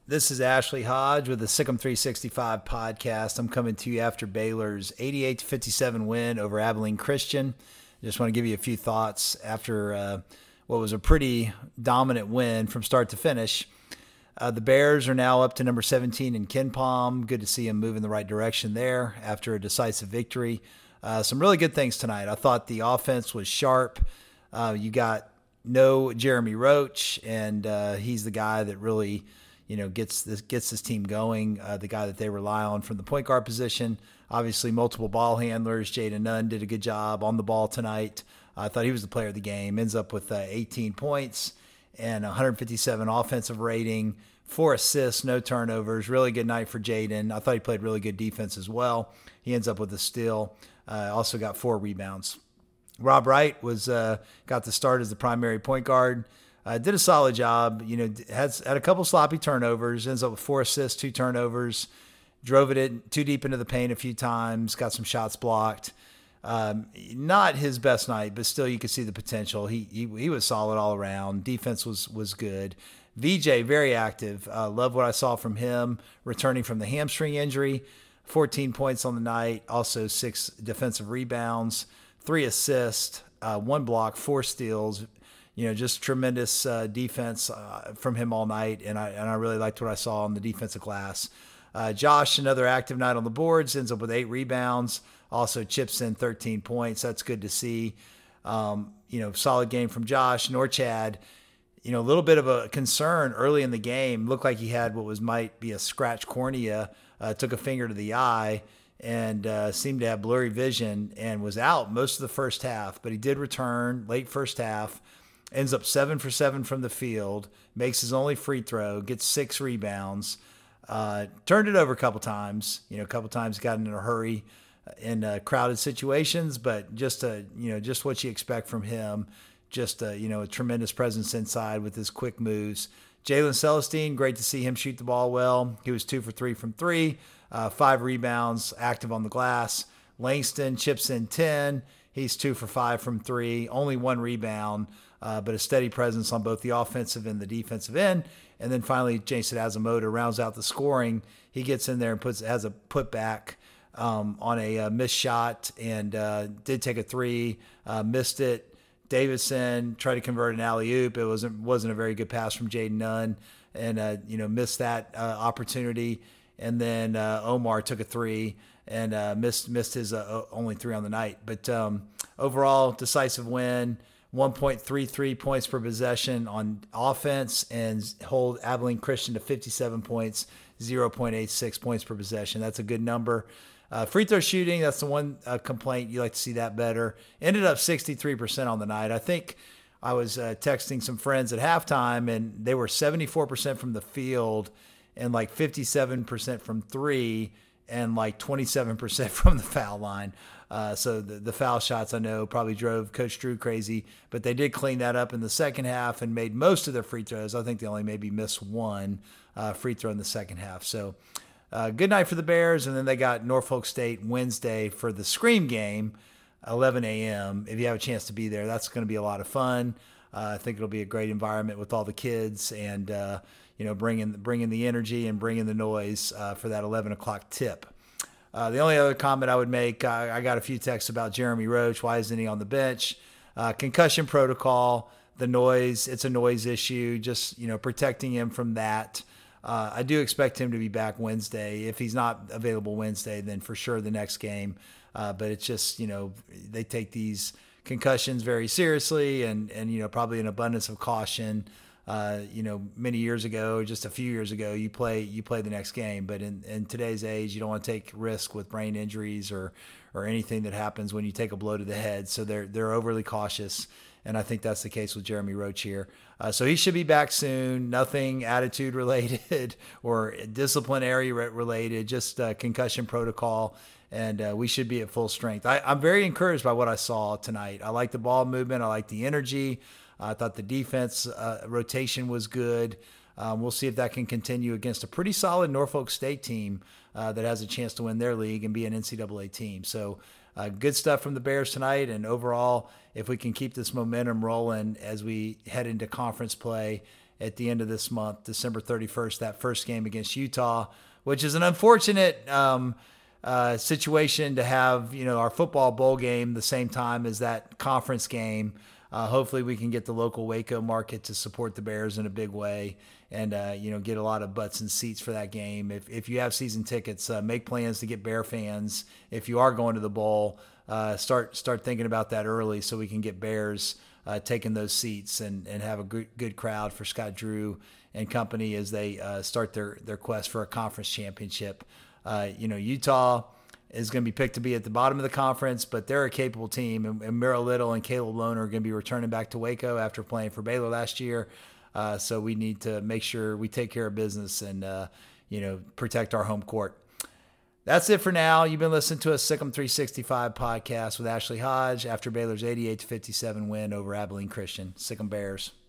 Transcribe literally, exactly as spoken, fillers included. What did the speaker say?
This is Ashley Hodge with the Sikkim three sixty-five podcast. I'm coming to you after Baylor's eighty-eight to fifty-seven win over Abilene Christian. Just want to give you a few thoughts after uh, what was a pretty dominant win from start to finish. Uh, the Bears are now up to number seventeen in KenPom. Good to see them move in the right direction there after a decisive victory. Uh, some really good things tonight. I thought the offense was sharp. Uh, you got no Jeremy Roach, and uh, he's the guy that really – you know, gets this gets this team going, uh, the guy that they rely on from the point guard position. Obviously, multiple ball handlers. Jaden Nunn did a good job on the ball tonight. I thought he was the player of the game. Ends up with uh, eighteen points and one hundred fifty-seven offensive rating, four assists, no turnovers. Really good night for Jaden. I thought he played really good defense as well. He ends up with a steal. Uh, also got four rebounds. Rob Wright was uh, got the start as the primary point guard. Uh, did a solid job, you know, had, had a couple sloppy turnovers, ends up with four assists, two turnovers, drove it in too deep into the paint a few times, got some shots blocked. Um, not his best night, but still you could see the potential. He he, he was solid all around. Defense was was good. V J, very active. Uh, love what I saw from him, returning from the hamstring injury. fourteen points on the night, also six defensive rebounds, three assists, uh, one block, four steals. You know, just tremendous uh, defense uh, from him all night, and I and I really liked what I saw on the defensive glass. Uh, Josh, another active night on the boards, ends up with eight rebounds, also chips in thirteen points. That's good to see. Um, you know, solid game from Josh. Norchad, you know, a little bit of a concern early in the game. Looked like he had what was might be a scratch cornea, uh, took a finger to the eye, and uh, seemed to have blurry vision and was out most of the first half. But he did return late first half. Ends up seven for seven from the field, makes his only free throw, gets six rebounds, uh, turned it over a couple times. You know, a couple times got in a hurry in uh, crowded situations, but just a, you know, just what you expect from him. Just a, you know, a tremendous presence inside with his quick moves. Jalen Celestine, great to see him shoot the ball well. He was two for three from three, uh, five rebounds, active on the glass. Langston chips in ten. He's two for five from three, only one rebound. Uh, but a steady presence on both the offensive and the defensive end. And then finally, Jason Azamoda rounds out the scoring. He gets in there and puts has a putback um, on a uh, missed shot and uh, did take a three, uh, missed it. Davidson tried to convert an alley-oop. It wasn't wasn't a very good pass from Jaden Nunn, and uh, you know missed that uh, opportunity. And then uh, Omar took a three and uh, missed missed his uh, only three on the night. But um, overall, decisive win. one point three three points per possession on offense and hold Abilene Christian to fifty-seven points, zero point eight six points per possession. That's a good number. Uh, free throw shooting, that's the one uh, complaint. You like to see that better. Ended up sixty-three percent on the night. I think I was uh, texting some friends at halftime, and they were seventy-four percent from the field and like fifty-seven percent from three and like twenty-seven percent from the foul line. Uh, so the, the foul shots, I know, probably drove Coach Drew crazy, but they did clean that up in the second half and made most of their free throws. I think they only maybe missed one uh, free throw in the second half. So uh, good night for the Bears, and then they got Norfolk State Wednesday for the Scream game, eleven a.m. If you have a chance to be there, that's going to be a lot of fun. Uh, I think it'll be a great environment with all the kids and, uh, you know, bringing, bringing the energy and bringing the noise uh, for that eleven o'clock tip. Uh, the only other comment I would make, uh, I got a few texts about Jeremy Roach. Why isn't he on the bench? Uh, concussion protocol, the noise, it's a noise issue, just, you know, protecting him from that. Uh, I do expect him to be back Wednesday. If he's not available Wednesday, then for sure the next game. Uh, but it's just, you know, they take these concussions very seriously and, and you know, probably an abundance of caution. Uh, you know, many years ago, just a few years ago, you play you play the next game. But in, in today's age, you don't want to take risk with brain injuries or or anything that happens when you take a blow to the head. So they're they're overly cautious, and I think that's the case with Jeremy Roach here. Uh, so he should be back soon. Nothing attitude related or disciplinary related, just uh, concussion protocol. And uh, we should be at full strength. I, I'm very encouraged by what I saw tonight. I like the ball movement. I like the energy. I thought the defense uh, rotation was good. Um, we'll see if that can continue against a pretty solid Norfolk State team uh, that has a chance to win their league and be an N C double A team. So uh, good stuff from the Bears tonight. And overall, if we can keep this momentum rolling as we head into conference play at the end of this month, December thirty-first, that first game against Utah, which is an unfortunate um, uh, situation to have, you know, our football bowl game the same time as that conference game. Uh, hopefully we can get the local Waco market to support the Bears in a big way and, uh, you know, get a lot of butts and seats for that game. If if you have season tickets, uh, make plans to get Bear fans. If you are going to the bowl, uh, start start thinking about that early so we can get Bears uh, taking those seats and, and have a good, good crowd for Scott Drew and company as they uh, start their, their quest for a conference championship. Uh, you know, Utah is going to be picked to be at the bottom of the conference, but they're a capable team. And, and Merrill Little and Caleb Lohner are going to be returning back to Waco after playing for Baylor last year. Uh, so we need to make sure we take care of business and, uh, you know, protect our home court. That's it for now. You've been listening to a Sikkim three sixty-five podcast with Ashley Hodge after Baylor's eighty-eight to fifty-seven win over Abilene Christian. Sikkim Bears.